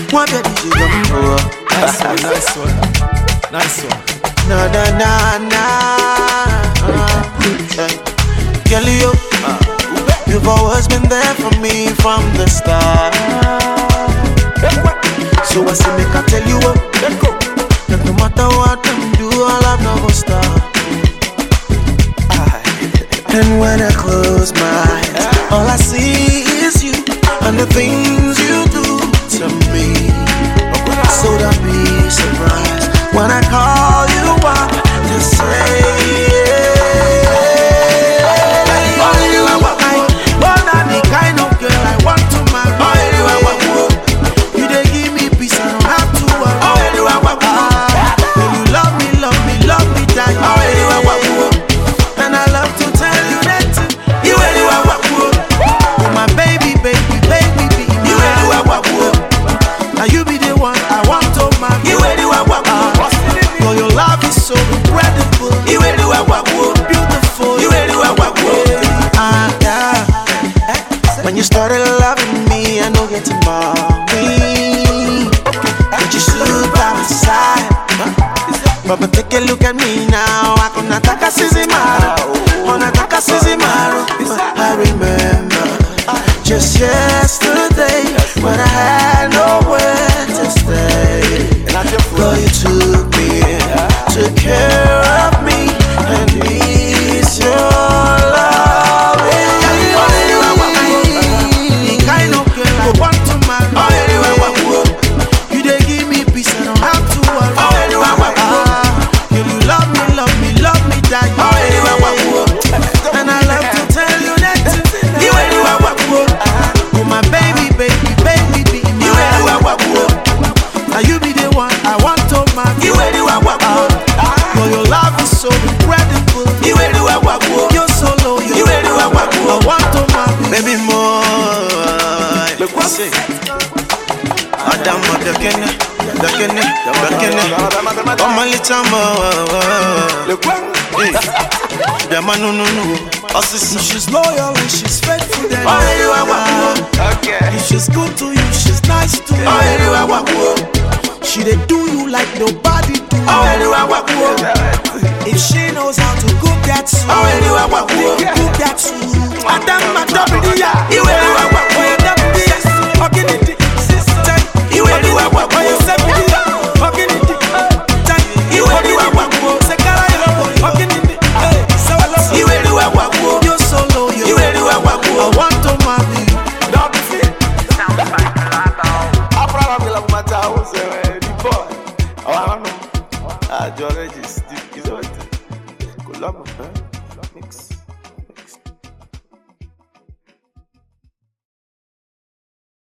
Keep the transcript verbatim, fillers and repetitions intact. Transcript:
One day D J come through. Nice one, nice one, nice one. Na na na na. Girl, you, you've always been there for me from the start. So I say make I tell you what, that no matter what them do, all I've never stop. And when I close my eyes, all I see is you and the things you do to me. So don't be surprised when I call you up to say so incredible, you really beautiful, you really ah, yeah. When you started loving me, I know getting mommy. But you stood by my side. But take a look at me now. I can attack a Sizimaro. On attack a Sizimaro. I remember just yesterday when I had nowhere to stay. Girl, you took me in, took care of me, and it's your love. The kind of girl I want to marry. You dey give me peace, I don't have to worry. Girl, you love me, love me, love me, die. And I love to tell you that you oh my baby, baby, baby, baby. Now you be the one I want to marry. Girl, your love is so incredible. You're so loyal. I want to marry. Baby, more. Say, Adam, the kenny, the kenny, the kenny. Oh my little more. The man, no, no, no. She's loyal and she's faithful. Then okay. If she's good to you, she's nice to you. She dey do you like nobody do. If she knows how to cook that soup, cook that soup. Madam, madam, yeah, you will do what you do. Yes, fucking it, sister. You will do what you say. Fucking it, you will do what you say. Fucking it, so you will do what you. You're so loyal. You will do what you. I want to marry you. Don't be fit. I probably love my house. Ah, George is the is what? Good luck, mix.